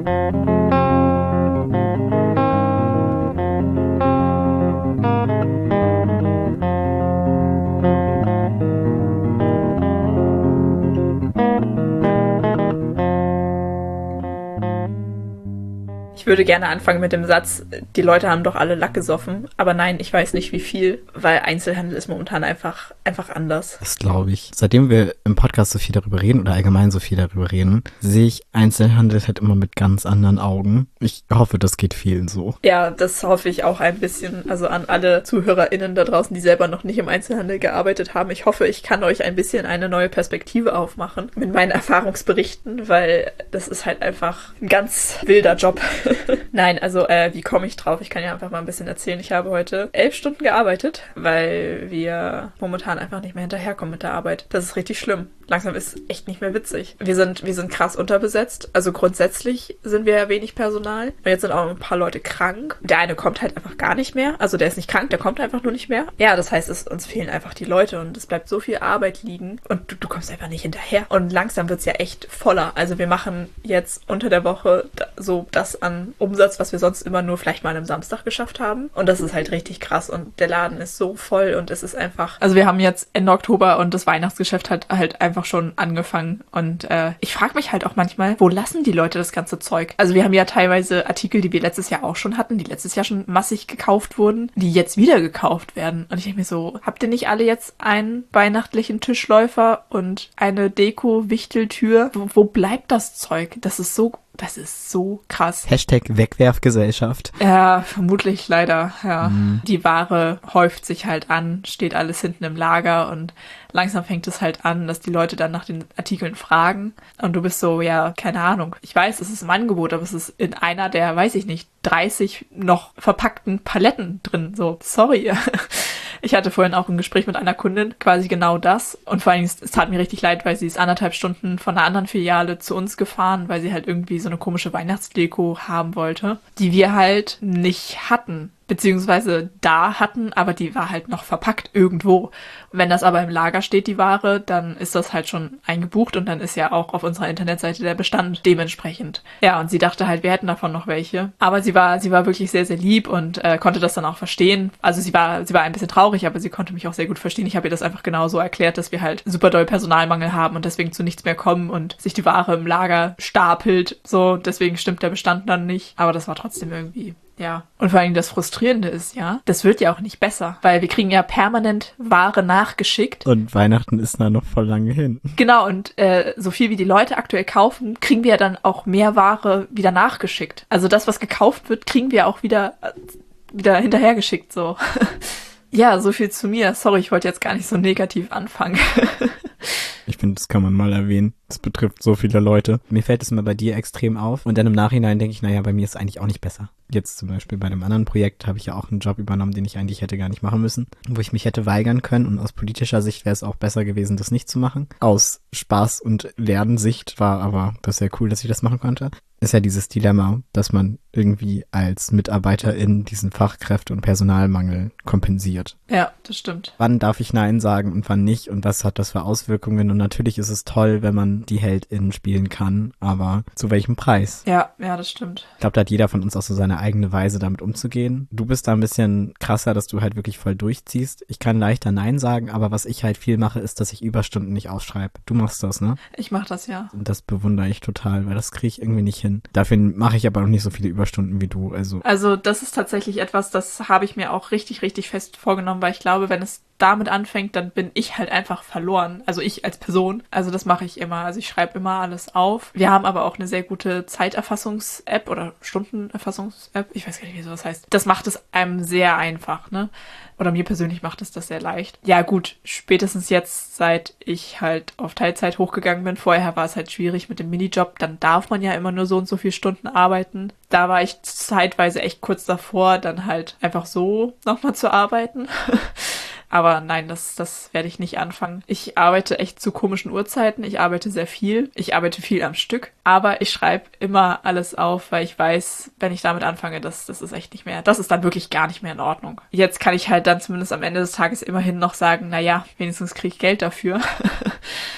Ich würde gerne anfangen mit dem Satz, die Leute haben doch alle Lack gesoffen. Aber nein, ich weiß nicht wie viel, weil Einzelhandel ist momentan einfach anders. Das glaube ich. Seitdem wir im Podcast so viel darüber reden oder allgemein so viel darüber reden, sehe ich Einzelhandel halt immer mit ganz anderen Augen. Ich hoffe, das geht vielen so. Ja, das hoffe ich auch ein bisschen. Also an alle ZuhörerInnen da draußen, die selber noch nicht im Einzelhandel gearbeitet haben. Ich hoffe, ich kann euch ein bisschen eine neue Perspektive aufmachen mit meinen Erfahrungsberichten, weil das ist halt einfach ein ganz wilder Job. Nein, also wie komme ich drauf? Ich kann ja einfach mal ein bisschen erzählen. Ich habe heute 11 Stunden gearbeitet, weil wir momentan einfach nicht mehr hinterherkommen mit der Arbeit. Das ist richtig schlimm. Langsam ist echt nicht mehr witzig. Wir sind krass unterbesetzt. Also grundsätzlich sind wir ja wenig Personal. Und jetzt sind auch ein paar Leute krank. Der eine kommt halt einfach gar nicht mehr. Also der ist nicht krank, der kommt einfach nur nicht mehr. Ja, das heißt, uns fehlen einfach die Leute und es bleibt so viel Arbeit liegen und du kommst einfach nicht hinterher. Und langsam wird's ja echt voller. Also wir machen jetzt unter der Woche so das an Umsatz, was wir sonst immer nur vielleicht mal am Samstag geschafft haben. Und das ist halt richtig krass und der Laden ist so voll und es ist einfach... Also wir haben jetzt Ende Oktober und das Weihnachtsgeschäft hat halt einfach schon angefangen und ich frage mich halt auch manchmal, wo lassen die Leute das ganze Zeug? Also wir haben ja teilweise Artikel, die wir letztes Jahr auch schon hatten, die letztes Jahr schon massig gekauft wurden, die jetzt wieder gekauft werden. Und ich denke mir so, habt ihr nicht alle jetzt einen weihnachtlichen Tischläufer und eine Deko-Wichteltür? Wo bleibt das Zeug? Das ist so krass. #Wegwerfgesellschaft. Ja, vermutlich leider, ja. Die Ware häuft sich halt an, steht alles hinten im Lager und langsam fängt es halt an, dass die Leute dann nach den Artikeln fragen und du bist so, ja, keine Ahnung. Ich weiß, es ist im Angebot, aber es ist in einer der, weiß ich nicht, 30 noch verpackten Paletten drin. So, sorry. Ich hatte vorhin auch ein Gespräch mit einer Kundin, quasi genau das. Und vor allem, es tat mir richtig leid, weil sie ist 1,5 Stunden von einer anderen Filiale zu uns gefahren, weil sie halt irgendwie so eine komische Weihnachtsdeko haben wollte, die wir halt nicht hatten. Beziehungsweise da hatten, aber die war halt noch verpackt irgendwo. Wenn das aber im Lager steht, die Ware, dann ist das halt schon eingebucht und dann ist ja auch auf unserer Internetseite der Bestand dementsprechend. Ja, und sie dachte halt, wir hätten davon noch welche. Aber sie war wirklich sehr, sehr lieb und konnte das dann auch verstehen. Also sie war ein bisschen traurig, aber sie konnte mich auch sehr gut verstehen. Ich habe ihr das einfach genauso erklärt, dass wir halt super doll Personalmangel haben und deswegen zu nichts mehr kommen und sich die Ware im Lager stapelt. So, deswegen stimmt der Bestand dann nicht. Aber das war trotzdem irgendwie... Ja, und vor allem das Frustrierende ist, ja, das wird ja auch nicht besser, weil wir kriegen ja permanent Ware nachgeschickt. Und Weihnachten ist da noch voll lange hin. Genau, und so viel wie die Leute aktuell kaufen, kriegen wir ja dann auch mehr Ware wieder nachgeschickt. Also das, was gekauft wird, kriegen wir auch wieder hinterhergeschickt, so. Ja, so viel zu mir. Sorry, ich wollte jetzt gar nicht so negativ anfangen. Ich finde, das kann man mal erwähnen. Das betrifft so viele Leute. Mir fällt es immer bei dir extrem auf. Und dann im Nachhinein denke ich, naja, bei mir ist es eigentlich auch nicht besser. Jetzt zum Beispiel bei dem anderen Projekt habe ich ja auch einen Job übernommen, den ich eigentlich hätte gar nicht machen müssen. Wo ich mich hätte weigern können. Und aus politischer Sicht wäre es auch besser gewesen, das nicht zu machen. Aus Spaß- und Lernsicht war aber das sehr cool, dass ich das machen konnte. Ist ja dieses Dilemma, dass man irgendwie als Mitarbeiterin diesen Fachkräfte- und Personalmangel kompensiert. Ja, das stimmt. Wann darf ich Nein sagen und wann nicht und was hat das für Auswirkungen? Und natürlich ist es toll, wenn man die HeldInnen spielen kann, aber zu welchem Preis? Ja, das stimmt. Ich glaube, da hat jeder von uns auch so seine eigene Weise, damit umzugehen. Du bist da ein bisschen krasser, dass du halt wirklich voll durchziehst. Ich kann leichter Nein sagen, aber was ich halt viel mache, ist, dass ich Überstunden nicht aufschreibe. Du machst das, ne? Ich mach das, ja. Und das bewundere ich total, weil das kriege ich irgendwie nicht hin. Dafür mache ich aber noch nicht so viele Überstunden wie du. Also das ist tatsächlich etwas, das habe ich mir auch richtig, richtig fest vorgenommen, weil ich glaube, wenn es damit anfängt, dann bin ich halt einfach verloren. Also ich als Person. Also das mache ich immer. Also ich schreibe immer alles auf. Wir haben aber auch eine sehr gute Zeiterfassungs-App oder Stundenerfassungs-App. Ich weiß gar nicht, wie sowas heißt. Das macht es einem sehr einfach, ne? Oder mir persönlich macht es das sehr leicht. Ja gut, spätestens jetzt, seit ich halt auf Teilzeit hochgegangen bin. Vorher war es halt schwierig mit dem Minijob. Dann darf man ja immer nur so und so viele Stunden arbeiten. Da war ich zeitweise echt kurz davor, dann halt einfach so nochmal zu arbeiten. Aber nein, das werde ich nicht anfangen. Ich arbeite echt zu komischen Uhrzeiten. Ich arbeite sehr viel. Ich arbeite viel am Stück. Aber ich schreibe immer alles auf, weil ich weiß, wenn ich damit anfange, das ist echt nicht mehr. Das ist dann wirklich gar nicht mehr in Ordnung. Jetzt kann ich halt dann zumindest am Ende des Tages immerhin noch sagen, naja, wenigstens kriege ich Geld dafür.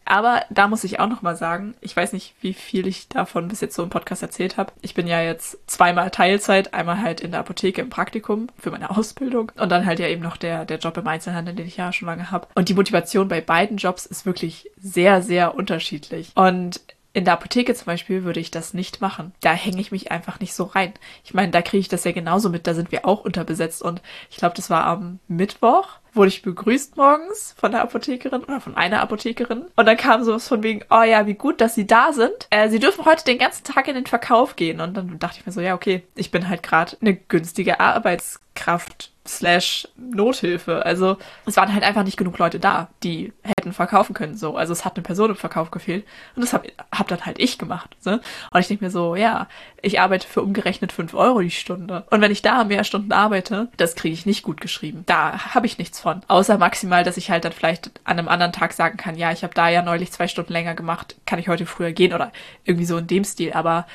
Aber da muss ich auch noch mal sagen, ich weiß nicht, wie viel ich davon bis jetzt so im Podcast erzählt habe. Ich bin ja jetzt zweimal Teilzeit, einmal halt in der Apotheke im Praktikum für meine Ausbildung und dann halt ja eben noch der Job im Einzelhandel, den ich ja schon lange habe. Und die Motivation bei beiden Jobs ist wirklich sehr, sehr unterschiedlich. Und in der Apotheke zum Beispiel würde ich das nicht machen. Da hänge ich mich einfach nicht so rein. Ich meine, da kriege ich das ja genauso mit, da sind wir auch unterbesetzt und ich glaube, das war am Mittwoch, wurde ich begrüßt morgens von der Apothekerin oder von einer Apothekerin und dann kam sowas von wegen, oh ja, wie gut, dass Sie da sind. Sie dürfen heute den ganzen Tag in den Verkauf gehen und dann dachte ich mir so, ja okay, ich bin halt gerade eine günstige Arbeitskraft /Nothilfe. Also es waren halt einfach nicht genug Leute da, die hätten verkaufen können. So. Also es hat eine Person im Verkauf gefehlt und das hab dann halt ich gemacht. So. Und ich denke mir so, ja, ich arbeite für umgerechnet 5 Euro die Stunde. Und wenn ich da mehr Stunden arbeite, das kriege ich nicht gut geschrieben. Da habe ich nichts von. Außer maximal, dass ich halt dann vielleicht an einem anderen Tag sagen kann, ja, ich habe da ja neulich 2 Stunden länger gemacht, kann ich heute früher gehen oder irgendwie so in dem Stil. Aber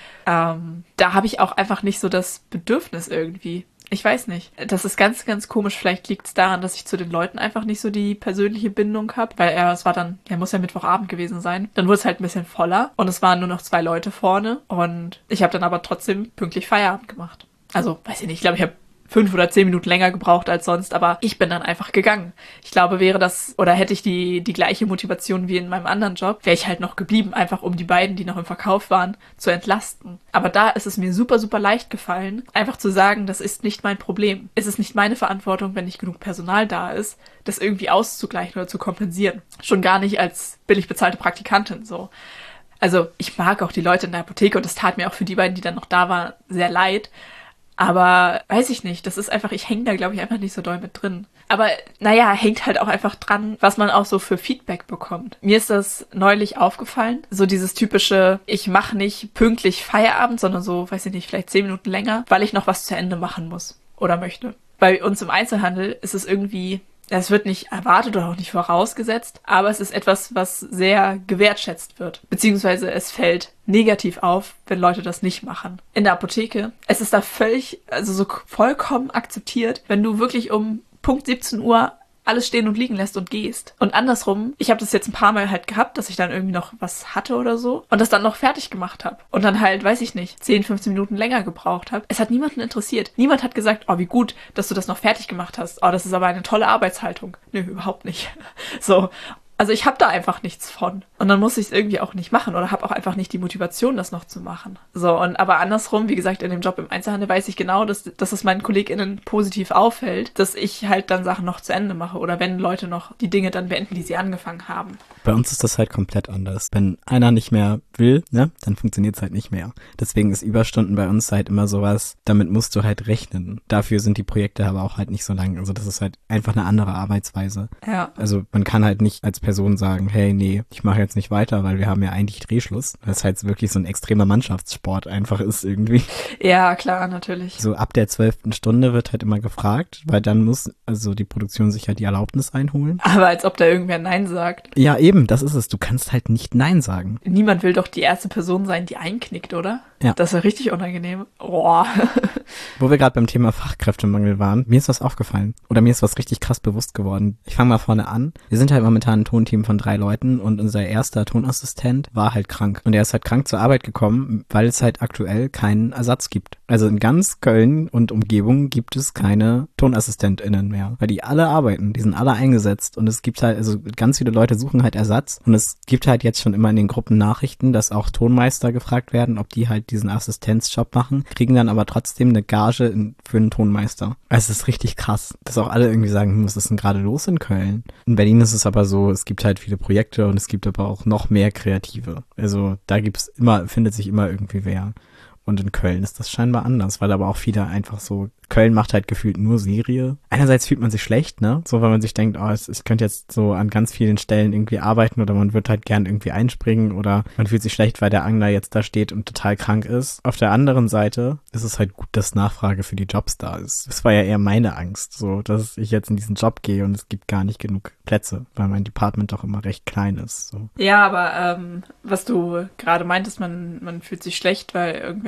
da habe ich auch einfach nicht so das Bedürfnis irgendwie. Ich weiß nicht. Das ist ganz, ganz komisch. Vielleicht liegt es daran, dass ich zu den Leuten einfach nicht so die persönliche Bindung habe. Weil es war dann, muss ja Mittwochabend gewesen sein. Dann wurde es halt ein bisschen voller. Und es waren nur noch 2 Leute vorne. Und ich habe dann aber trotzdem pünktlich Feierabend gemacht. Also, weiß ich nicht. Ich glaube, ich habe 5 oder 10 Minuten länger gebraucht als sonst, aber ich bin dann einfach gegangen. Ich glaube, wäre das, oder hätte ich die gleiche Motivation wie in meinem anderen Job, wäre ich halt noch geblieben, einfach um die beiden, die noch im Verkauf waren, zu entlasten. Aber da ist es mir super, super leicht gefallen, einfach zu sagen, das ist nicht mein Problem. Es ist nicht meine Verantwortung, wenn nicht genug Personal da ist, das irgendwie auszugleichen oder zu kompensieren. Schon gar nicht als billig bezahlte Praktikantin, so. Also, ich mag auch die Leute in der Apotheke und es tat mir auch für die beiden, die dann noch da waren, sehr leid. Aber weiß ich nicht, das ist einfach, ich hänge da, glaube ich, einfach nicht so doll mit drin. Aber naja, hängt halt auch einfach dran, was man auch so für Feedback bekommt. Mir ist das neulich aufgefallen, so dieses typische, ich mache nicht pünktlich Feierabend, sondern so, weiß ich nicht, vielleicht 10 Minuten länger, weil ich noch was zu Ende machen muss oder möchte. Bei uns im Einzelhandel ist es irgendwie, es wird nicht erwartet oder auch nicht vorausgesetzt, aber es ist etwas, was sehr gewertschätzt wird. Beziehungsweise es fällt negativ auf, wenn Leute das nicht machen. In der Apotheke, es ist da so vollkommen akzeptiert, wenn du wirklich um Punkt 17 Uhr alles stehen und liegen lässt und gehst. Und andersrum, ich habe das jetzt ein paar Mal halt gehabt, dass ich dann irgendwie noch was hatte oder so und das dann noch fertig gemacht habe. Und dann halt, weiß ich nicht, 10, 15 Minuten länger gebraucht habe. Es hat niemanden interessiert. Niemand hat gesagt, oh, wie gut, dass du das noch fertig gemacht hast. Oh, das ist aber eine tolle Arbeitshaltung. Nö, überhaupt nicht. So. Also ich habe da einfach nichts von. Und dann muss ich es irgendwie auch nicht machen oder habe auch einfach nicht die Motivation, das noch zu machen. So, aber andersrum, wie gesagt, in dem Job im Einzelhandel weiß ich genau, dass es meinen KollegInnen positiv auffällt, dass ich halt dann Sachen noch zu Ende mache oder wenn Leute noch die Dinge dann beenden, die sie angefangen haben. Bei uns ist das halt komplett anders. Wenn einer nicht mehr will, ne, dann funktioniert es halt nicht mehr. Deswegen ist Überstunden bei uns halt immer sowas, damit musst du halt rechnen. Dafür sind die Projekte aber auch halt nicht so lang. Also das ist halt einfach eine andere Arbeitsweise. Ja. Also man kann halt nicht als Person sagen, hey, nee, ich mache jetzt nicht weiter, weil wir haben ja eigentlich Drehschluss. Weil es halt wirklich so ein extremer Mannschaftssport einfach ist irgendwie. Ja, klar, natürlich. So ab der 12. Stunde wird halt immer gefragt, weil dann muss also die Produktion sich halt die Erlaubnis einholen. Aber als ob da irgendwer Nein sagt. Ja, eben, das ist es. Du kannst halt nicht Nein sagen. Niemand will doch die erste Person sein, die einknickt, oder? Ja. Das ist ja richtig unangenehm. Oh. Wo wir gerade beim Thema Fachkräftemangel waren, mir ist was aufgefallen. Oder mir ist was richtig krass bewusst geworden. Ich fange mal vorne an. Wir sind halt momentan ein Tonteam von 3 Leuten und unser erster Tonassistent war halt krank. Und er ist halt krank zur Arbeit gekommen, weil es halt aktuell keinen Ersatz gibt. Also in ganz Köln und Umgebung gibt es keine TonassistentInnen mehr. Weil die alle arbeiten, die sind alle eingesetzt und es gibt halt, also ganz viele Leute suchen halt Ersatz und es gibt halt jetzt schon immer in den Gruppen Nachrichten, dass auch Tonmeister gefragt werden, ob die halt diesen Assistenzjob machen, kriegen dann aber trotzdem eine Gage für einen Tonmeister. Also es ist richtig krass, dass auch alle irgendwie sagen, was ist denn gerade los in Köln? In Berlin ist es aber so, es gibt halt viele Projekte und es gibt aber auch noch mehr Kreative. Also da findet sich immer irgendwie wer. Und in Köln ist das scheinbar anders, weil aber auch viele einfach so, Köln macht halt gefühlt nur Serie. Einerseits fühlt man sich schlecht, ne? So, weil man sich denkt, oh, ich könnte jetzt so an ganz vielen Stellen irgendwie arbeiten oder man wird halt gern irgendwie einspringen oder man fühlt sich schlecht, weil der Angler jetzt da steht und total krank ist. Auf der anderen Seite ist es halt gut, dass Nachfrage für die Jobs da ist. Das war ja eher meine Angst, so, dass ich jetzt in diesen Job gehe und es gibt gar nicht genug Plätze, weil mein Department doch immer recht klein ist, so. Ja, aber was du gerade meintest, man fühlt sich schlecht, weil irgendwer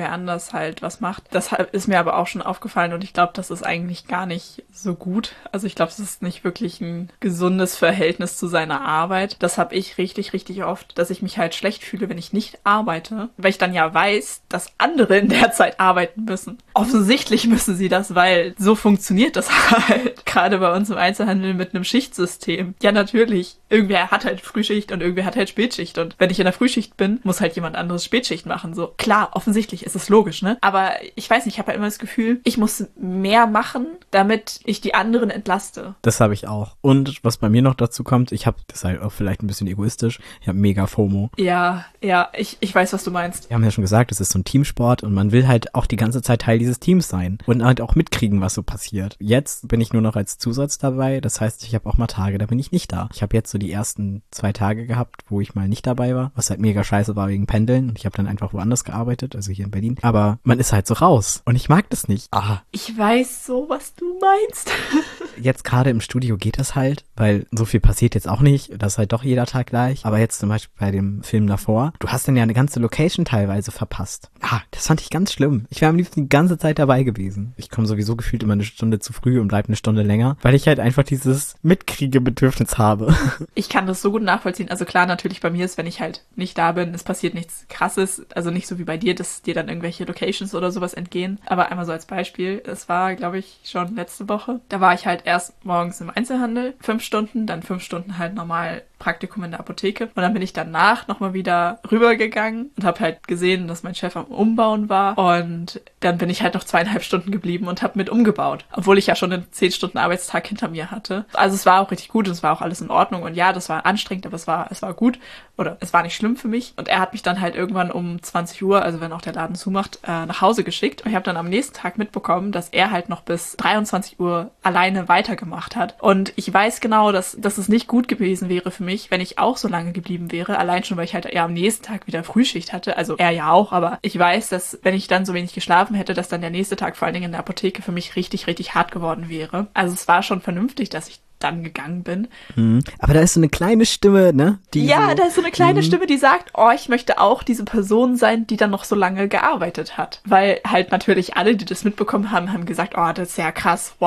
irgendwer anders halt was macht. Das ist mir aber auch schon aufgefallen und ich glaube, das ist eigentlich gar nicht so gut. Also ich glaube, es ist nicht wirklich ein gesundes Verhältnis zu seiner Arbeit. Das habe ich richtig, richtig oft, dass ich mich halt schlecht fühle, wenn ich nicht arbeite, weil ich dann ja weiß, dass andere in der Zeit arbeiten müssen. Offensichtlich müssen sie das, weil so funktioniert das halt. Gerade bei uns im Einzelhandel mit einem Schichtsystem. Ja, natürlich. Irgendwer hat halt Frühschicht und irgendwer hat halt Spätschicht. Und wenn ich in der Frühschicht bin, muss halt jemand anderes Spätschicht machen. So, klar, offensichtlich ist es logisch, ne? Aber ich weiß nicht, ich habe halt immer das Gefühl, ich muss mehr machen, damit ich die anderen entlaste. Das habe ich auch. Und was bei mir noch dazu kommt, das ist halt auch vielleicht ein bisschen egoistisch, ich habe mega FOMO. Ja, ich weiß, was du meinst. Wir haben ja schon gesagt, es ist so ein Teamsport und man will halt auch die ganze Zeit Teil dieses Teams sein und halt auch mitkriegen, was so passiert. Jetzt bin ich nur noch als Zusatz dabei, das heißt, ich habe auch mal Tage, da bin ich nicht da. Ich habe jetzt so die ersten 2 Tage gehabt, wo ich mal nicht dabei war, was halt mega scheiße war wegen Pendeln und ich habe dann einfach woanders gearbeitet, also hier in Berlin. Aber man ist halt so raus und ich mag das nicht. Ich weiß so, was du meinst. Jetzt gerade im Studio geht das halt, weil so viel passiert jetzt auch nicht. Das ist halt doch jeder Tag gleich. Aber jetzt zum Beispiel bei dem Film davor, du hast dann ja eine ganze Location teilweise verpasst. Das fand ich ganz schlimm. Ich wäre am liebsten die ganze Zeit dabei gewesen. Ich komme sowieso gefühlt immer eine Stunde zu früh und bleib eine Stunde länger, weil ich halt einfach dieses Mitkriegebedürfnis habe. Ich kann das so gut nachvollziehen. Also klar, natürlich bei mir ist, wenn ich halt nicht da bin, es passiert nichts Krasses. Also nicht so wie bei dir, dass dir dann irgendwelche Locations oder sowas entgehen. Aber einmal so als Beispiel, es war, glaube ich, schon letzte Woche. Da war ich halt erst morgens im Einzelhandel, 5 Stunden, dann 5 Stunden halt normal Praktikum in der Apotheke. Und dann bin ich danach nochmal wieder rübergegangen und habe halt gesehen, dass mein Chef am Umbauen war. Und dann bin ich halt noch 2,5 Stunden geblieben und habe mit umgebaut. Obwohl ich ja schon einen 10 Stunden Arbeitstag hinter mir hatte. Also es war auch richtig gut und es war auch alles in Ordnung. Und ja, das war anstrengend, aber es war gut. Oder es war nicht schlimm für mich. Und er hat mich dann halt irgendwann um 20 Uhr, also wenn auch der Laden zumacht, nach Hause geschickt. Und ich habe dann am nächsten Tag mitbekommen, dass er halt noch bis 23 Uhr alleine weitergemacht hat. Und ich weiß genau, dass es nicht gut gewesen wäre für mich, wenn ich auch so lange geblieben wäre. Allein schon, weil ich halt ja am nächsten Tag wieder Frühschicht hatte. Also er ja auch, aber ich weiß, dass wenn ich dann so wenig geschlafen hätte, dass dann der nächste Tag vor allen Dingen in der Apotheke für mich richtig, richtig hart geworden wäre. Also es war schon vernünftig, dass ich dann gegangen bin. Aber da ist so eine kleine Stimme, ne? Da ist so eine kleine Stimme, die sagt, ich möchte auch diese Person sein, die dann noch so lange gearbeitet hat. Weil halt natürlich alle, die das mitbekommen haben, haben gesagt, das ist ja krass,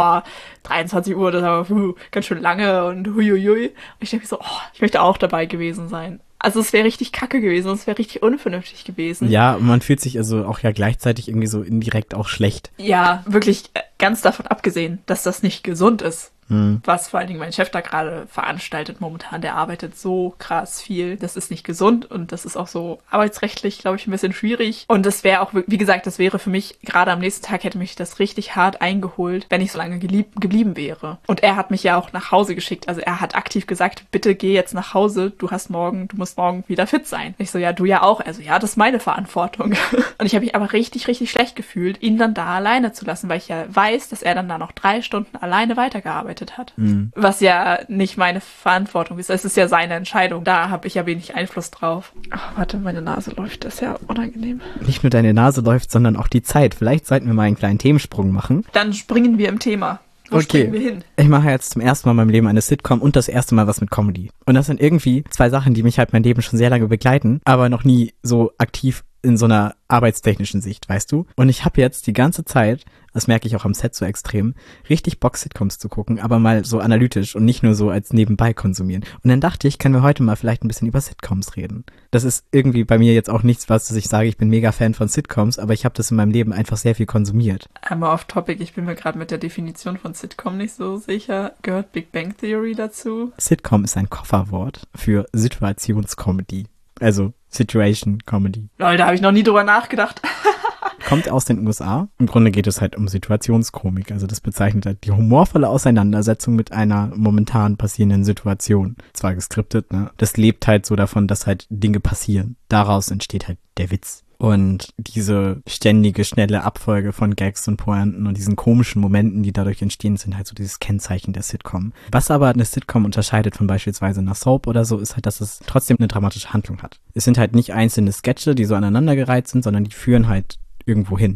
23 Uhr, das ist aber ganz schön lange und huiuiui. Und ich denke so, ich möchte auch dabei gewesen sein. Also es wäre richtig kacke gewesen, es wäre richtig unvernünftig gewesen. Ja, und man fühlt sich also auch ja gleichzeitig irgendwie so indirekt auch schlecht. Ja, wirklich ganz davon abgesehen, dass das nicht gesund ist. Was vor allen Dingen mein Chef da gerade veranstaltet momentan, der arbeitet so krass viel. Das ist nicht gesund und das ist auch so arbeitsrechtlich, glaube ich, ein bisschen schwierig. Und das wäre auch, wie gesagt, das wäre für mich, gerade am nächsten Tag hätte mich das richtig hart eingeholt, wenn ich so lange geblieben wäre. Und er hat mich ja auch nach Hause geschickt. Also er hat aktiv gesagt, bitte geh jetzt nach Hause, du musst morgen wieder fit sein. Ich so, ja, du ja auch. Also ja, das ist meine Verantwortung. Und ich habe mich aber richtig, richtig schlecht gefühlt, ihn dann da alleine zu lassen, weil ich ja weiß, dass er dann da noch 3 Stunden alleine weitergearbeitet hat. Was ja nicht meine Verantwortung ist. Es ist ja seine Entscheidung. Da habe ich ja wenig Einfluss drauf. Warte, meine Nase läuft. Das ist ja unangenehm. Nicht nur deine Nase läuft, sondern auch die Zeit. Vielleicht sollten wir mal einen kleinen Themensprung machen. Dann springen wir im Thema. Wo springen wir hin? Ich mache jetzt zum ersten Mal in meinem Leben eine Sitcom und das erste Mal was mit Comedy. Und das sind irgendwie 2 Sachen, die mich halt mein Leben schon sehr lange begleiten, aber noch nie so aktiv in so einer arbeitstechnischen Sicht, weißt du? Und ich habe jetzt die ganze Zeit, das merke ich auch am Set so extrem, richtig Bock, Sitcoms zu gucken, aber mal so analytisch und nicht nur so als nebenbei konsumieren. Und dann dachte ich, können wir heute mal vielleicht ein bisschen über Sitcoms reden. Das ist irgendwie bei mir jetzt auch nichts, was ich sage, ich bin mega Fan von Sitcoms, aber ich habe das in meinem Leben einfach sehr viel konsumiert. Einmal off topic, ich bin mir gerade mit der Definition von Sitcom nicht so sicher. Gehört Big Bang Theory dazu? Sitcom ist ein Kofferwort für Situationscomedy. Also Situation Comedy. Leute, da habe ich noch nie drüber nachgedacht. Kommt aus den USA. Im Grunde geht es halt um Situationskomik. Also das bezeichnet halt die humorvolle Auseinandersetzung mit einer momentan passierenden Situation. Zwar geskriptet, ne? Das lebt halt so davon, dass halt Dinge passieren. Daraus entsteht halt der Witz. Und diese ständige, schnelle Abfolge von Gags und Pointen und diesen komischen Momenten, die dadurch entstehen, sind halt so dieses Kennzeichen der Sitcom. Was aber eine Sitcom unterscheidet von beispielsweise einer Soap oder so, ist halt, dass es trotzdem eine dramatische Handlung hat. Es sind halt nicht einzelne Sketche, die so aneinandergereiht sind, sondern die führen halt irgendwo hin.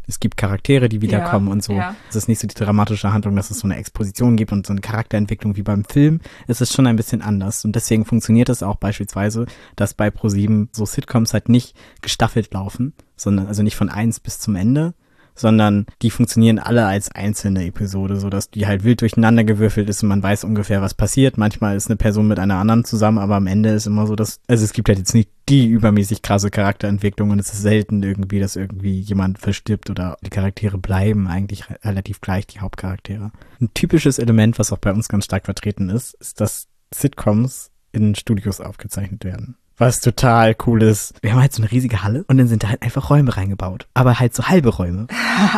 Es gibt Charaktere, die wiederkommen und so. Ja. Es ist nicht so die dramatische Handlung, dass es so eine Exposition gibt und so eine Charakterentwicklung wie beim Film. Es ist schon ein bisschen anders. Und deswegen funktioniert es auch beispielsweise, dass bei ProSieben so Sitcoms halt nicht gestaffelt laufen, sondern also nicht von 1 bis zum Ende, sondern die funktionieren alle als einzelne Episode, sodass die halt wild durcheinander gewürfelt ist und man weiß ungefähr, was passiert. Manchmal ist eine Person mit einer anderen zusammen, aber am Ende ist immer so, dass, also es gibt halt jetzt nicht die übermäßig krasse Charakterentwicklung und es ist selten irgendwie, dass irgendwie jemand verstirbt oder die Charaktere bleiben eigentlich relativ gleich, die Hauptcharaktere. Ein typisches Element, was auch bei uns ganz stark vertreten ist dass Sitcoms in Studios aufgezeichnet werden. Was total cool ist. Wir haben halt so eine riesige Halle und dann sind da halt einfach Räume reingebaut. Aber halt so halbe Räume.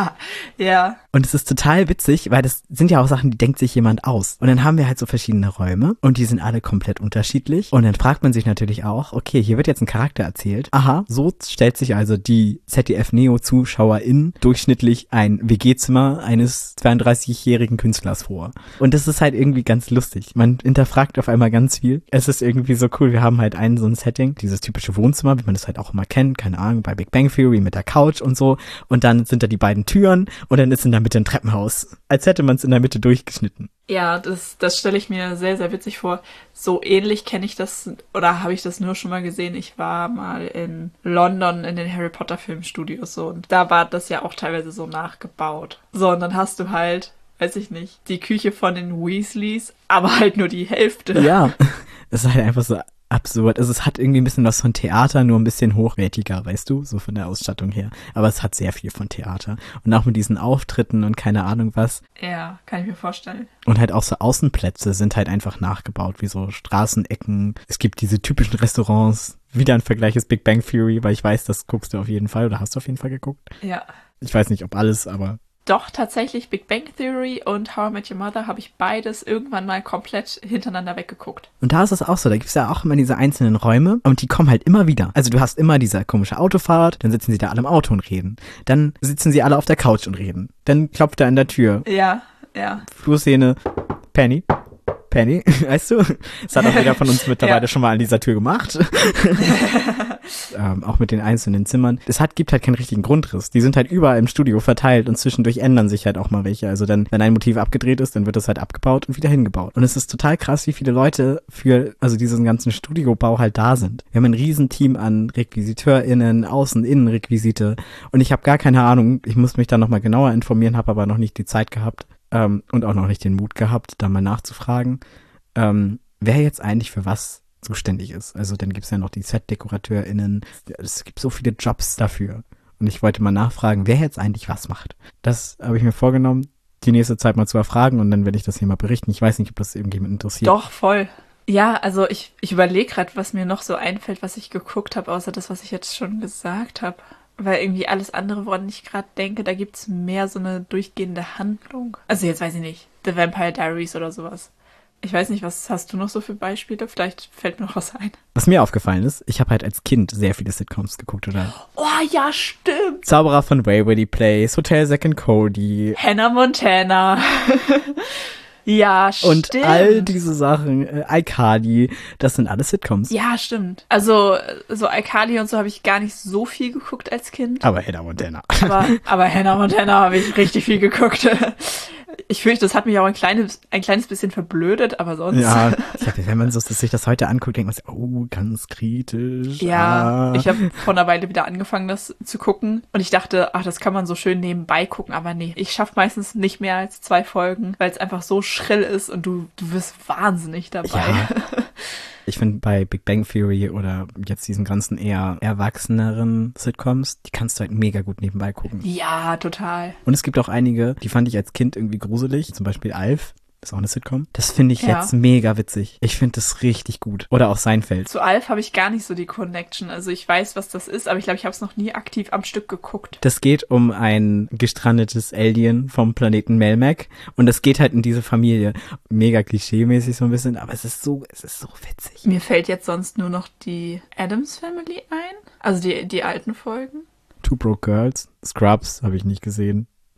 Ja. Und es ist total witzig, weil das sind ja auch Sachen, die denkt sich jemand aus. Und dann haben wir halt so verschiedene Räume und die sind alle komplett unterschiedlich. Und dann fragt man sich natürlich auch, okay, hier wird jetzt ein Charakter erzählt. Aha, so stellt sich also die ZDF-Neo-ZuschauerIn durchschnittlich ein WG-Zimmer eines 32-jährigen Künstlers vor. Und das ist halt irgendwie ganz lustig. Man hinterfragt auf einmal ganz viel. Es ist irgendwie so cool. Wir haben halt so ein Setting, dieses typische Wohnzimmer, wie man das halt auch immer kennt, keine Ahnung, bei Big Bang Theory mit der Couch und so. Und dann sind da die beiden Türen und dann ist in der Mitte ein Treppenhaus. Als hätte man es in der Mitte durchgeschnitten. Ja, das stelle ich mir sehr, sehr witzig vor. So ähnlich kenne ich das, oder habe ich das nur schon mal gesehen. Ich war mal in London in den Harry Potter Filmstudios so und da war das ja auch teilweise so nachgebaut. So, und dann hast du halt, weiß ich nicht, die Küche von den Weasleys, aber halt nur die Hälfte. Ja, es ist halt einfach so absurd. Also es hat irgendwie ein bisschen was von Theater, nur ein bisschen hochwertiger, weißt du, so von der Ausstattung her. Aber es hat sehr viel von Theater. Und auch mit diesen Auftritten und keine Ahnung was. Ja, kann ich mir vorstellen. Und halt auch so Außenplätze sind halt einfach nachgebaut, wie so Straßenecken. Es gibt diese typischen Restaurants. Wieder ein Vergleich ist Big Bang Theory, weil ich weiß, das guckst du auf jeden Fall oder hast du auf jeden Fall geguckt. Ja. Ich weiß nicht, ob alles, aber... Doch, tatsächlich Big Bang Theory und How I Met Your Mother habe ich beides irgendwann mal komplett hintereinander weggeguckt. Und da ist es auch so, da gibt es ja auch immer diese einzelnen Räume und die kommen halt immer wieder. Also du hast immer diese komische Autofahrt, dann sitzen sie da alle im Auto und reden. Dann sitzen sie alle auf der Couch und reden. Dann klopft er an der Tür. Ja, ja. Flurszene, Penny, weißt du? Das hat auch jeder von uns mittlerweile schon mal an dieser Tür gemacht. Auch mit den einzelnen Zimmern. Gibt halt keinen richtigen Grundriss. Die sind halt überall im Studio verteilt und zwischendurch ändern sich halt auch mal welche. Also dann, wenn ein Motiv abgedreht ist, dann wird das halt abgebaut und wieder hingebaut. Und es ist total krass, wie viele Leute für diesen ganzen Studiobau halt da sind. Wir haben ein Riesenteam an RequisiteurInnen, Außen-Innen-Requisite und ich habe gar keine Ahnung, ich muss mich da nochmal genauer informieren, habe aber noch nicht die Zeit gehabt und auch noch nicht den Mut gehabt, da mal nachzufragen, wer jetzt eigentlich für was zuständig ist. Also dann gibt's ja noch die SetdekorateurInnen. Es gibt so viele Jobs dafür. Und ich wollte mal nachfragen, wer jetzt eigentlich was macht. Das habe ich mir vorgenommen, die nächste Zeit mal zu erfragen und dann werde ich das hier mal berichten. Ich weiß nicht, ob das irgendjemand interessiert. Doch, voll. Ja, also ich überlege gerade, was mir noch so einfällt, was ich geguckt habe, außer das, was ich jetzt schon gesagt habe. Weil irgendwie alles andere, woran ich gerade denke, da gibt's mehr so eine durchgehende Handlung. Also jetzt weiß ich nicht, The Vampire Diaries oder sowas. Ich weiß nicht, was hast du noch so für Beispiele? Vielleicht fällt mir noch was ein. Was mir aufgefallen ist, ich habe halt als Kind sehr viele Sitcoms geguckt, oder? Oh ja, stimmt. Zauberer von Waverly Place, Hotel Zack and Cody. Hannah Montana. Ja, stimmt. Und all diese Sachen, iCarly, das sind alles Sitcoms. Ja, stimmt. Also so iCarly und so habe ich gar nicht so viel geguckt als Kind. Aber Hannah Montana. Aber Hannah Montana habe ich richtig viel geguckt. Ich fürchte, das hat mich auch ein kleines bisschen verblödet, aber sonst... Ja, wenn man sich das heute anguckt, denkt man sich, oh, ganz kritisch. Ja, ich habe vor einer Weile wieder angefangen, das zu gucken. Und ich dachte, ach, das kann man so schön nebenbei gucken. Aber nee, ich schaffe meistens nicht mehr als 2 Folgen, weil es einfach so schrill ist und du wirst wahnsinnig dabei. Ja. Ich finde bei Big Bang Theory oder jetzt diesen ganzen eher erwachseneren Sitcoms, die kannst du halt mega gut nebenbei gucken. Ja, total. Und es gibt auch einige, die fand ich als Kind irgendwie gruselig. Zum Beispiel Alf. Das ist auch eine Sitcom. Das finde ich jetzt mega witzig. Ich finde das richtig gut. Oder auch Seinfeld. Zu Alf habe ich gar nicht so die Connection. Also ich weiß, was das ist, aber ich glaube, ich habe es noch nie aktiv am Stück geguckt. Das geht um ein gestrandetes Alien vom Planeten Melmac. Und das geht halt in diese Familie. Mega klischee-mäßig so ein bisschen, aber es ist so witzig. Mir fällt jetzt sonst nur noch die Addams Family ein. Also die alten Folgen. Two Broke Girls. Scrubs habe ich nicht gesehen.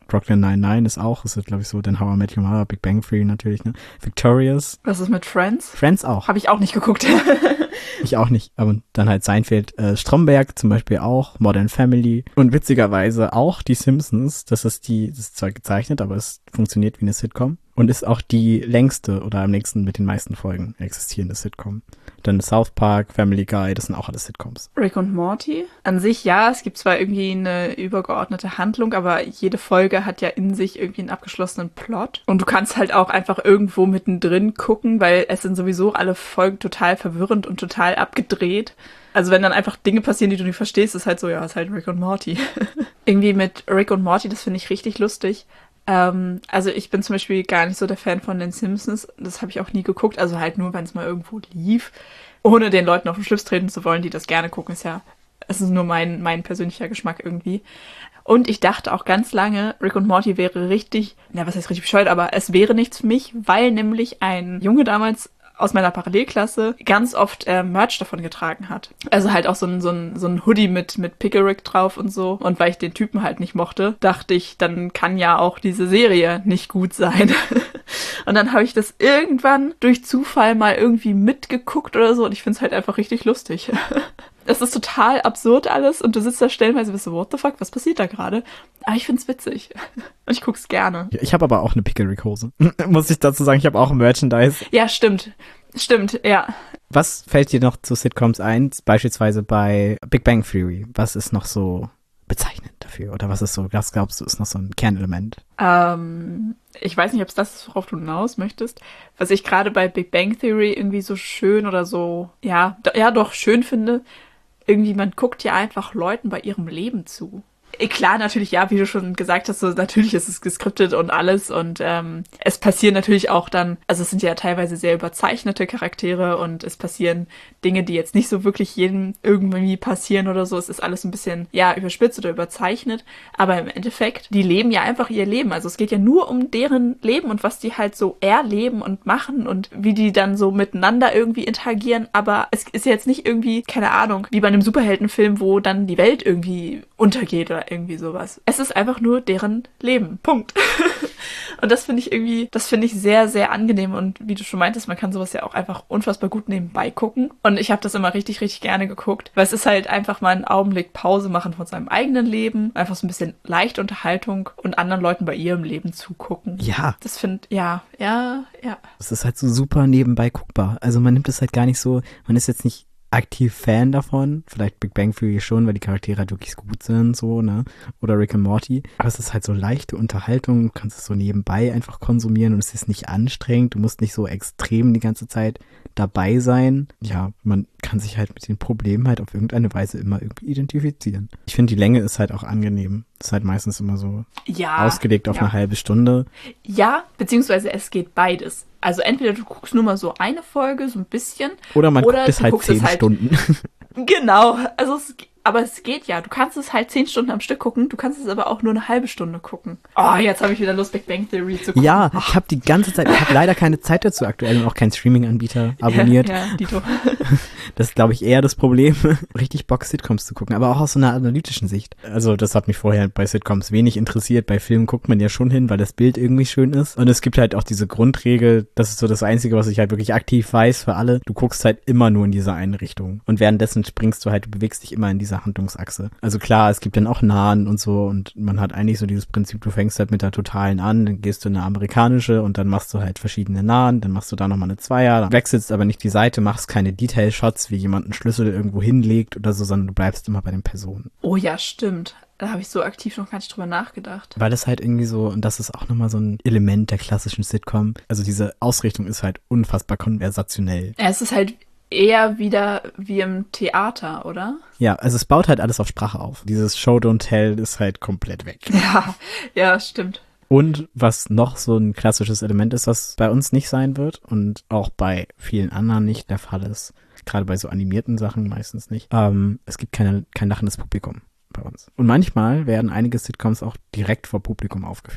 Brooklyn Nine-Nine ist auch, das ist glaube ich so, dann How I Met Your Mother, Big Bang Theory natürlich, ne? Victorious. Was ist mit Friends? Friends auch. Habe ich auch nicht geguckt. Ich auch nicht, aber dann halt Seinfeld, Stromberg zum Beispiel auch, Modern Family und witzigerweise auch die Simpsons, das ist zwar gezeichnet, aber es funktioniert wie eine Sitcom und ist auch die längste oder am nächsten mit den meisten Folgen existierende Sitcom. Dann South Park, Family Guy, das sind auch alles Sitcoms. Rick und Morty? An sich ja, es gibt zwar irgendwie eine übergeordnete Handlung, aber jede Folge hat ja in sich irgendwie einen abgeschlossenen Plot. Und du kannst halt auch einfach irgendwo mittendrin gucken, weil es sind sowieso alle Folgen total verwirrend und total abgedreht. Also wenn dann einfach Dinge passieren, die du nicht verstehst, ist halt so, ja, ist halt Rick und Morty. Irgendwie mit Rick und Morty, das finde ich richtig lustig. Also ich bin zum Beispiel gar nicht so der Fan von den Simpsons. Das habe ich auch nie geguckt. Also halt nur, wenn es mal irgendwo lief. Ohne den Leuten auf den Schlips treten zu wollen, die das gerne gucken. Es ist nur mein persönlicher Geschmack irgendwie. Und ich dachte auch ganz lange, Rick und Morty wäre richtig, was heißt richtig bescheuert, aber es wäre nichts für mich, weil nämlich ein Junge damals aus meiner Parallelklasse ganz oft Merch davon getragen hat. Also halt auch so ein Hoodie mit Pickle Rick drauf und so. Und weil ich den Typen halt nicht mochte, dachte ich, dann kann ja auch diese Serie nicht gut sein. Und dann habe ich das irgendwann durch Zufall mal irgendwie mitgeguckt oder so und ich finde es halt einfach richtig lustig. Es ist total absurd alles und du sitzt da stellenweise und bist so, what the fuck, was passiert da gerade? Aber ich find's witzig. Und ich guck's gerne. Ich habe aber auch eine Pickle Rick Hose. Muss ich dazu sagen, ich habe auch Merchandise. Ja, stimmt. Stimmt, ja. Was fällt dir noch zu Sitcoms ein? Beispielsweise bei Big Bang Theory. Was ist noch so bezeichnend dafür? Oder was glaubst du, ist noch so ein Kernelement? Ich weiß nicht, ob es das ist, worauf du hinaus möchtest. Was ich gerade bei Big Bang Theory irgendwie so schön oder so, ja, doch schön finde, irgendwie, man guckt ja einfach Leuten bei ihrem Leben zu. Klar, natürlich, ja, wie du schon gesagt hast, so, natürlich ist es geskriptet und alles und es passieren natürlich auch dann, also es sind ja teilweise sehr überzeichnete Charaktere und es passieren Dinge, die jetzt nicht so wirklich jedem irgendwie passieren oder so. Es ist alles ein bisschen, ja, überspitzt oder überzeichnet, aber im Endeffekt, die leben ja einfach ihr Leben. Also es geht ja nur um deren Leben und was die halt so erleben und machen und wie die dann so miteinander irgendwie interagieren, aber es ist ja jetzt nicht irgendwie, keine Ahnung, wie bei einem Superheldenfilm, wo dann die Welt irgendwie untergeht oder irgendwie sowas. Es ist einfach nur deren Leben. Punkt. Und das finde ich sehr, sehr angenehm. Und wie du schon meintest, man kann sowas ja auch einfach unfassbar gut nebenbei gucken. Und ich habe das immer richtig, richtig gerne geguckt, weil es ist halt einfach mal einen Augenblick Pause machen von seinem eigenen Leben, einfach so ein bisschen leichte Unterhaltung und anderen Leuten bei ihrem Leben zugucken. Ja. Das finde, ja. Das ist halt so super nebenbei guckbar. Also man nimmt es halt gar nicht so, man ist jetzt nicht aktiv Fan davon, vielleicht Big Bang Theory schon, weil die Charaktere halt wirklich gut sind, so, ne, oder Rick and Morty, aber es ist halt so leichte Unterhaltung, du kannst es so nebenbei einfach konsumieren und es ist nicht anstrengend, du musst nicht so extrem die ganze Zeit dabei sein. Ja, man kann sich halt mit den Problemen halt auf irgendeine Weise immer irgendwie identifizieren. Ich finde, die Länge ist halt auch angenehm. Das ist halt meistens immer so ausgelegt auf eine halbe Stunde. Ja, beziehungsweise es geht beides. Also entweder du guckst nur mal so eine Folge, so ein bisschen. Oder man guckt es halt 10 Stunden. Genau, also aber es geht ja. Du kannst es halt 10 Stunden am Stück gucken, du kannst es aber auch nur eine halbe Stunde gucken. Oh, jetzt habe ich wieder Lust, Big Bang Theory zu gucken. Ja, ich habe die ganze Zeit, ich habe leider keine Zeit dazu aktuell und auch keinen Streaming-Anbieter abonniert. Ja, Dito. Das ist, glaube ich, eher das Problem, richtig Bock, Sitcoms zu gucken, aber auch aus so einer analytischen Sicht. Also das hat mich vorher bei Sitcoms wenig interessiert. Bei Filmen guckt man ja schon hin, weil das Bild irgendwie schön ist. Und es gibt halt auch diese Grundregel, das ist so das Einzige, was ich halt wirklich aktiv weiß für alle. Du guckst halt immer nur in diese eine Richtung. Und währenddessen springst du halt, du bewegst dich immer in dieser Handlungsachse. Also klar, es gibt dann auch Nahen und so und man hat eigentlich so dieses Prinzip, du fängst halt mit der Totalen an, dann gehst du in eine amerikanische und dann machst du halt verschiedene Nahen, dann machst du da nochmal eine Zweier, dann wechselst aber nicht die Seite, machst keine Detail-Shots, wie jemand einen Schlüssel irgendwo hinlegt oder so, sondern du bleibst immer bei den Personen. Oh ja, stimmt. Da habe ich so aktiv noch gar nicht drüber nachgedacht. Weil das halt irgendwie so, und das ist auch nochmal so ein Element der klassischen Sitcom, also diese Ausrichtung ist halt unfassbar konversationell. Ja, es ist halt eher wieder wie im Theater, oder? Ja, also es baut halt alles auf Sprache auf. Dieses Show Don't Tell ist halt komplett weg. Ja, stimmt. Und was noch so ein klassisches Element ist, was bei uns nicht sein wird und auch bei vielen anderen nicht der Fall ist, gerade bei so animierten Sachen meistens nicht, es gibt kein lachendes Publikum bei uns. Und manchmal werden einige Sitcoms auch direkt vor Publikum aufgeführt.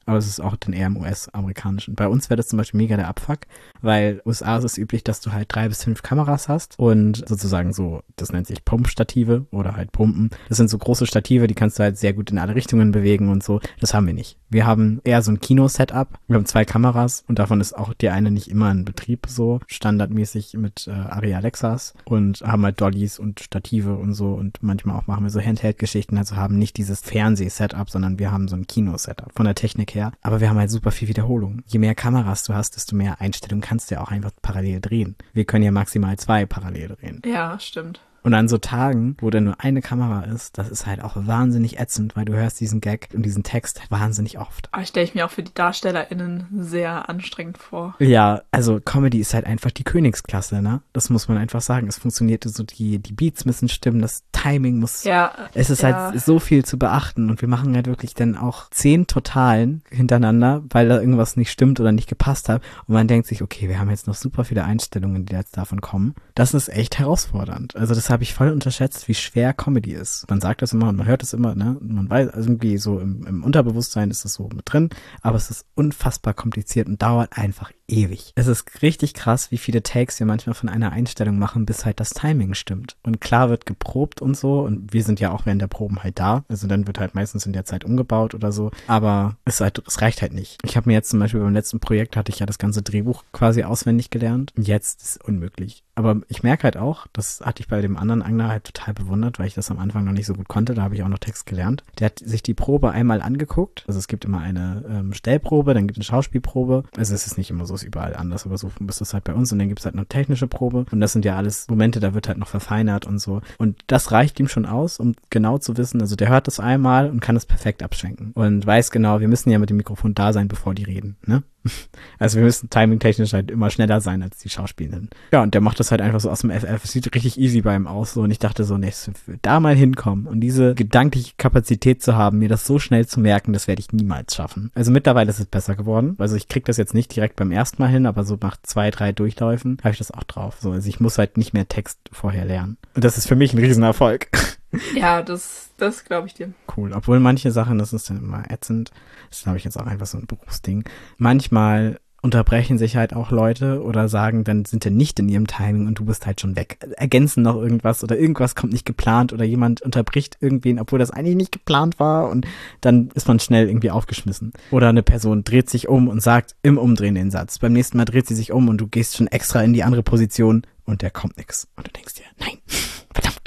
aber es ist auch dann eher im US-amerikanischen. Bei uns wäre das zum Beispiel mega der Abfuck, weil USA ist es üblich, dass du halt 3 bis 5 Kameras hast und sozusagen so, das nennt sich Pumpstative oder halt Pumpen. Das sind so große Stative, die kannst du halt sehr gut in alle Richtungen bewegen und so. Das haben wir nicht. Wir haben eher so ein Kino-Setup. Wir haben 2 Kameras und davon ist auch die eine nicht immer in Betrieb so standardmäßig mit Arri Alexas und haben halt Dollys und Stative und so und manchmal auch machen wir so Handheld-Geschichten, also haben nicht dieses Fernseh-Setup, sondern wir haben so ein Kino-Setup von der Technik her. Aber wir haben halt super viel Wiederholung. Je mehr Kameras du hast, desto mehr Einstellungen kannst du ja auch einfach parallel drehen. Wir können ja maximal 2 parallel drehen. Ja, stimmt. Und an so Tagen, wo dann nur eine Kamera ist, das ist halt auch wahnsinnig ätzend, weil du hörst diesen Gag und diesen Text wahnsinnig oft. Aber stelle ich mir auch für die DarstellerInnen sehr anstrengend vor. Ja, also Comedy ist halt einfach die Königsklasse, ne? Das muss man einfach sagen. Es funktioniert so, die Beats müssen stimmen, das Timing muss... Ja. Es ist halt so viel zu beachten und wir machen halt wirklich dann auch 10 Totalen hintereinander, weil da irgendwas nicht stimmt oder nicht gepasst hat und man denkt sich, okay, wir haben jetzt noch super viele Einstellungen, die jetzt davon kommen. Das ist echt herausfordernd. Also das habe ich voll unterschätzt, wie schwer Comedy ist. Man sagt das immer und man hört es immer, ne? Und man weiß, also irgendwie so im Unterbewusstsein ist das so mit drin, aber es ist unfassbar kompliziert und dauert einfach ewig. Es ist richtig krass, wie viele Takes wir manchmal von einer Einstellung machen, bis halt das Timing stimmt. Und klar wird geprobt und so und wir sind ja auch während der Proben halt da. Also dann wird halt meistens in der Zeit umgebaut oder so. Aber es reicht halt nicht. Ich habe mir jetzt zum Beispiel beim letzten Projekt hatte ich ja das ganze Drehbuch quasi auswendig gelernt. Jetzt ist es unmöglich. Aber ich merke halt auch, das hatte ich bei dem anderen Angler halt total bewundert, weil ich das am Anfang noch nicht so gut konnte. Da habe ich auch noch Text gelernt. Der hat sich die Probe einmal angeguckt. Also es gibt immer eine Stellprobe, dann gibt es eine Schauspielprobe. Also es ist nicht immer so, ist überall anders, aber so ist das halt bei uns. Und dann gibt es halt eine technische Probe. Und das sind ja alles Momente, da wird halt noch verfeinert und so. Und das reicht ihm schon aus, um genau zu wissen, also der hört das einmal und kann es perfekt abschwenken. Und weiß genau, wir müssen ja mit dem Mikrofon da sein, bevor die reden, ne? Also wir müssen timingtechnisch halt immer schneller sein als die Schauspielenden. Ja, und der macht das halt einfach so aus dem FF. Es sieht richtig easy bei ihm aus. So. Und ich dachte so, nee, da mal hinkommen und diese gedankliche Kapazität zu haben, mir das so schnell zu merken, das werde ich niemals schaffen. Also mittlerweile ist es besser geworden. Also ich krieg das jetzt nicht direkt beim ersten Mal hin, aber so nach 2, 3 Durchläufen habe ich das auch drauf. So, also ich muss halt nicht mehr Text vorher lernen. Und das ist für mich ein Riesenerfolg. Ja, das glaube ich dir. Cool. Obwohl manche Sachen, das ist dann immer ätzend. Das ist, glaube ich, jetzt auch einfach so ein Berufsding. Manchmal unterbrechen sich halt auch Leute oder sagen, dann sind die nicht in ihrem Timing und du bist halt schon weg. Ergänzen noch irgendwas oder irgendwas kommt nicht geplant oder jemand unterbricht irgendwen, obwohl das eigentlich nicht geplant war und dann ist man schnell irgendwie aufgeschmissen. Oder eine Person dreht sich um und sagt im Umdrehen den Satz. Beim nächsten Mal dreht sie sich um und du gehst schon extra in die andere Position und der kommt nix. Und du denkst dir, nein, verdammt.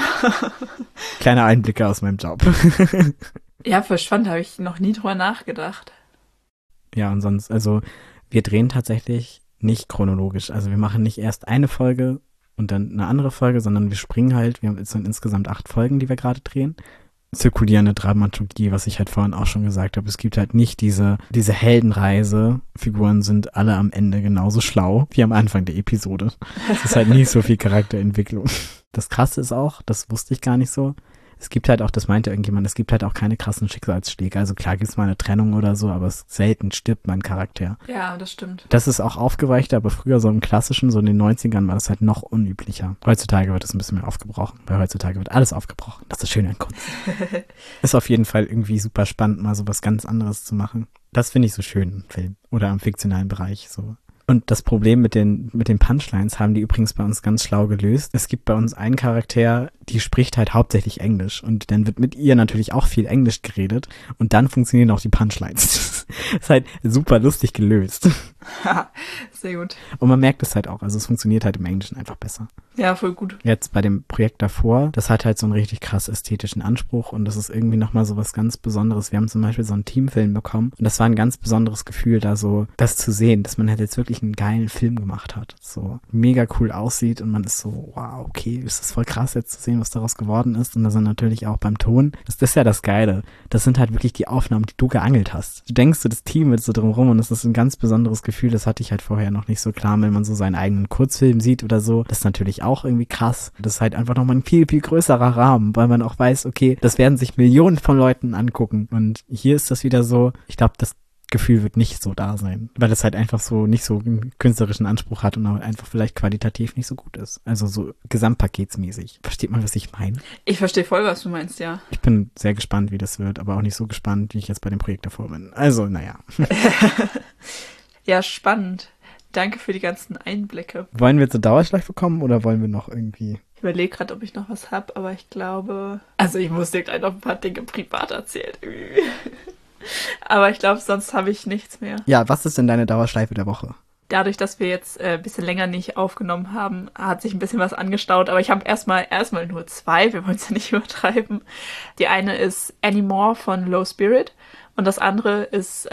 Kleine Einblicke aus meinem Job. Ja, voll spannend, habe ich noch nie drüber nachgedacht. Ja, und sonst, also wir drehen tatsächlich nicht chronologisch. Also wir machen nicht erst eine Folge und dann eine andere Folge, sondern wir springen halt, wir haben jetzt insgesamt 8 Folgen, die wir gerade drehen. Zirkulierende Dramaturgie, was ich halt vorhin auch schon gesagt habe. Es gibt halt nicht diese Heldenreise. Figuren sind alle am Ende genauso schlau wie am Anfang der Episode. Es ist halt nie so viel Charakterentwicklung. Das Krasse ist auch, das wusste ich gar nicht so, es gibt halt auch, das meinte irgendjemand, es gibt halt auch keine krassen Schicksalsschläge. Also klar gibt es mal eine Trennung oder so, aber selten stirbt mein Charakter. Ja, das stimmt. Das ist auch aufgeweichter, aber früher so im Klassischen, so in den 90ern war das halt noch unüblicher. Heutzutage wird es ein bisschen mehr aufgebrochen, weil heutzutage wird alles aufgebrochen. Das ist schön an Kunst. Ist auf jeden Fall irgendwie super spannend, mal so was ganz anderes zu machen. Das finde ich so schön im Film oder im fiktionalen Bereich so. Und das Problem mit den Punchlines haben die übrigens bei uns ganz schlau gelöst. Es gibt bei uns einen Charakter, die spricht halt hauptsächlich Englisch und dann wird mit ihr natürlich auch viel Englisch geredet und dann funktionieren auch die Punchlines. Ist halt super lustig gelöst. Sehr gut. Und man merkt es halt auch, also es funktioniert halt im Englischen einfach besser. Ja, voll gut. Jetzt bei dem Projekt davor, das hat halt so einen richtig krass ästhetischen Anspruch und das ist irgendwie nochmal so was ganz Besonderes. Wir haben zum Beispiel so einen Teamfilm bekommen und das war ein ganz besonderes Gefühl, da so das zu sehen, dass man halt jetzt wirklich einen geilen Film gemacht hat. So mega cool aussieht und man ist so, wow, okay, ist das voll krass jetzt zu sehen, was daraus geworden ist. Und das sind natürlich auch beim Ton, das ist ja das Geile. Das sind halt wirklich die Aufnahmen, die du geangelt hast. Du denkst so, das Team mit so drumherum und das ist ein ganz besonderes Gefühl, das hatte ich halt vorher noch nicht so klar, wenn man so seinen eigenen Kurzfilm sieht oder so. Das ist natürlich auch irgendwie krass. Das ist halt einfach nochmal ein viel, viel größerer Rahmen, weil man auch weiß, okay, das werden sich Millionen von Leuten angucken. Und hier ist das wieder so, ich glaube, das Gefühl wird nicht so da sein, weil es halt einfach so nicht so einen künstlerischen Anspruch hat und auch einfach vielleicht qualitativ nicht so gut ist. Also so gesamtpaketsmäßig. Versteht man, was ich meine? Ich verstehe voll, was du meinst, ja. Ich bin sehr gespannt, wie das wird, aber auch nicht so gespannt, wie ich jetzt bei dem Projekt davor bin. Also, naja. Ja, spannend. Danke für die ganzen Einblicke. Wollen wir zur Dauerschleife kommen oder wollen wir noch irgendwie... Ich überlege gerade, ob ich noch was habe, aber ich glaube... Also ich muss dir gleich noch ein paar Dinge privat erzählen. Aber ich glaube, sonst habe ich nichts mehr. Ja, was ist denn deine Dauerschleife der Woche? Dadurch, dass wir jetzt ein bisschen länger nicht aufgenommen haben, hat sich ein bisschen was angestaut. Aber ich habe erstmal nur 2, wir wollen es ja nicht übertreiben. Die eine ist Anymore von Low Spirit und das andere ist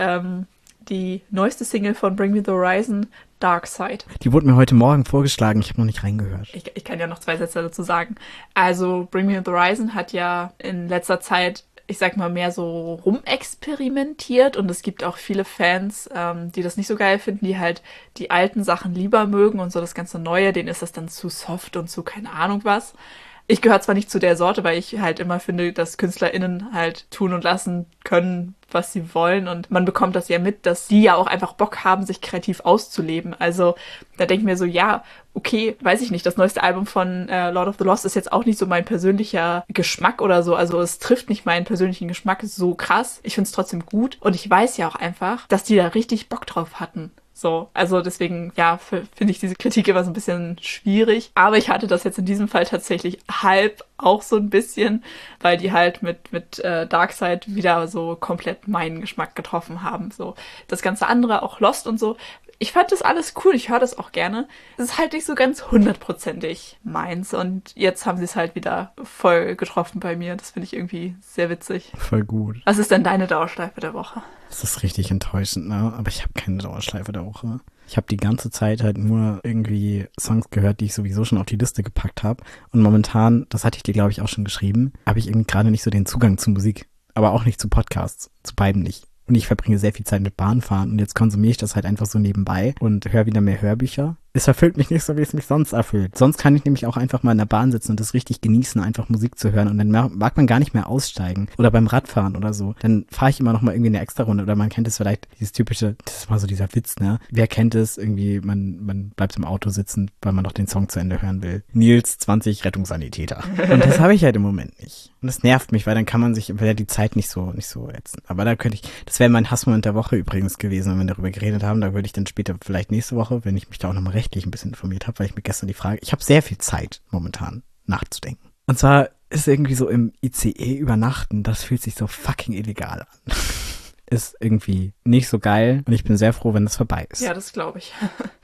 die neueste Single von Bring Me the Horizon, Dark Side. Die wurde mir heute Morgen vorgeschlagen, ich habe noch nicht reingehört. Ich kann ja noch 2 Sätze dazu sagen. Also Bring Me the Horizon hat ja in letzter Zeit, ich sag mal, mehr so rumexperimentiert und es gibt auch viele Fans, die das nicht so geil finden, die halt die alten Sachen lieber mögen und so das ganze Neue, denen ist das dann zu soft und zu keine Ahnung was. Ich gehöre zwar nicht zu der Sorte, weil ich halt immer finde, dass KünstlerInnen halt tun und lassen können, was sie wollen. Und man bekommt das ja mit, dass die ja auch einfach Bock haben, sich kreativ auszuleben. Also da denke ich mir so, ja, okay, weiß ich nicht, das neueste Album von Lord of the Lost ist jetzt auch nicht so mein persönlicher Geschmack oder so. Also es trifft nicht meinen persönlichen Geschmack so krass. Ich finde es trotzdem gut. Und ich weiß ja auch einfach, dass die da richtig Bock drauf hatten. So, also deswegen, ja, finde ich diese Kritik immer so ein bisschen schwierig. Aber ich hatte das jetzt in diesem Fall tatsächlich halb auch so ein bisschen, weil die halt mit Darkseid wieder so komplett meinen Geschmack getroffen haben. So, das ganze andere, auch Lost und so. Ich fand das alles cool, ich höre das auch gerne. Es ist halt nicht so ganz 100%ig meins. Und jetzt haben sie es halt wieder voll getroffen bei mir. Das finde ich irgendwie sehr witzig. Voll gut. Was ist denn deine Dauerschleife der Woche? Das ist richtig enttäuschend, ne? Aber ich habe keine Dauerschleife der Woche. Ich habe die ganze Zeit halt nur irgendwie Songs gehört, die ich sowieso schon auf die Liste gepackt habe. Und momentan, das hatte ich dir, glaube ich, auch schon geschrieben, habe ich irgendwie gerade nicht so den Zugang zu Musik. Aber auch nicht zu Podcasts. Zu beiden nicht. Und ich verbringe sehr viel Zeit mit Bahnfahren und jetzt konsumiere ich das halt einfach so nebenbei und höre wieder mehr Hörbücher. Es erfüllt mich nicht so, wie es mich sonst erfüllt. Sonst kann ich nämlich auch einfach mal in der Bahn sitzen und das richtig genießen, einfach Musik zu hören und dann mag man gar nicht mehr aussteigen oder beim Radfahren oder so. Dann fahre ich immer noch mal irgendwie eine extra Runde oder man kennt es vielleicht, dieses typische, das ist mal so dieser Witz, ne? Wer kennt es irgendwie, man bleibt im Auto sitzen, weil man noch den Song zu Ende hören will. Nils 20 Rettungssanitäter. Und das habe ich halt im Moment nicht. Und das nervt mich, weil dann kann man sich, weil ja die Zeit nicht so ätzen. Aber da könnte ich, das wäre mein Hassmoment der Woche übrigens gewesen, wenn wir darüber geredet haben. Da würde ich dann später, vielleicht nächste Woche, wenn ich mich da auch nochmal rechtlich ein bisschen informiert habe, weil ich mir gestern ich habe sehr viel Zeit momentan nachzudenken. Und zwar ist irgendwie so im ICE übernachten, das fühlt sich so fucking illegal an. Ist irgendwie nicht so geil und ich bin sehr froh, wenn das vorbei ist. Ja, das glaube ich.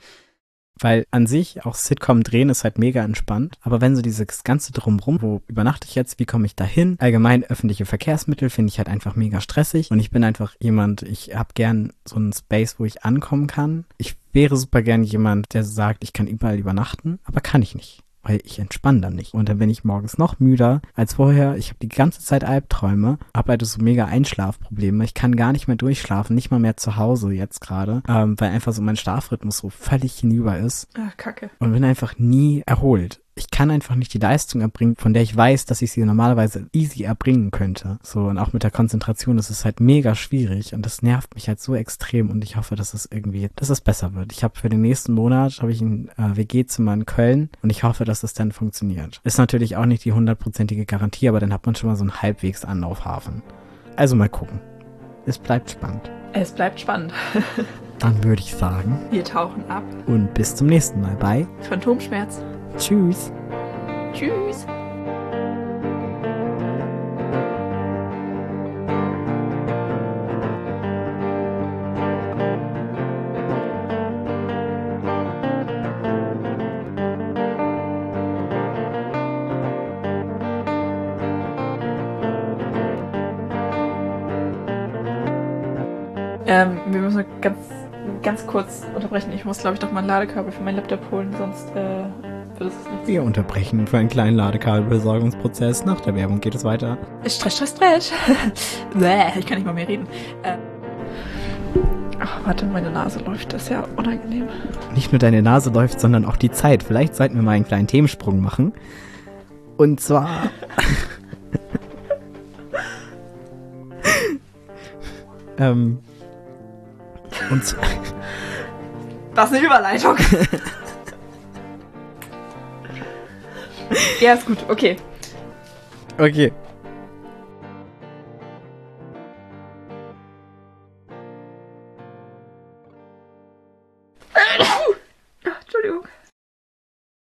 Weil an sich auch Sitcom drehen ist halt mega entspannt, aber wenn so dieses ganze Drumrum, wo übernachte ich jetzt, wie komme ich da hin? Allgemein öffentliche Verkehrsmittel finde ich halt einfach mega stressig und ich bin einfach jemand, ich habe gern so einen Space, wo ich ankommen kann. Ich wäre super gern jemand, der sagt, ich kann überall übernachten, aber kann ich nicht. Weil ich entspanne dann nicht. Und dann bin ich morgens noch müder als vorher. Ich habe die ganze Zeit Albträume, habe halt so mega Einschlafprobleme. Ich kann gar nicht mehr durchschlafen, nicht mal mehr zu Hause jetzt gerade, weil einfach so mein Schlafrhythmus so völlig hinüber ist. Ach, Kacke. Und bin einfach nie erholt. Ich kann einfach nicht die Leistung erbringen, von der ich weiß, dass ich sie normalerweise easy erbringen könnte. So, und auch mit der Konzentration, das ist halt mega schwierig und das nervt mich halt so extrem und ich hoffe, dass es besser wird. Ich habe für den nächsten Monat, ein WG-Zimmer in Köln und ich hoffe, dass es dann funktioniert. Ist natürlich auch nicht die 100%ige Garantie, aber dann hat man schon mal so einen halbwegs Anlaufhafen. Also mal gucken. Es bleibt spannend. Es bleibt spannend. Dann würde ich sagen, wir tauchen ab. Und bis zum nächsten Mal bei Phantomschmerz. Tschüss. Tschüss. Wir müssen ganz kurz unterbrechen. Ich muss, glaube ich, doch mal ein Ladekabel für meinen Laptop holen, sonst wird es nicht. Wir unterbrechen für einen kleinen Ladekabelbesorgungsprozess. Nach der Werbung geht es weiter. Stress. Bäh, ich kann nicht mal mehr reden. Ach, warte, meine Nase läuft. Das ist ja unangenehm. Nicht nur deine Nase läuft, sondern auch die Zeit. Vielleicht sollten wir mal einen kleinen Themensprung machen. Und zwar... Und Was eine Überleitung. Ja, ist gut, okay. okay.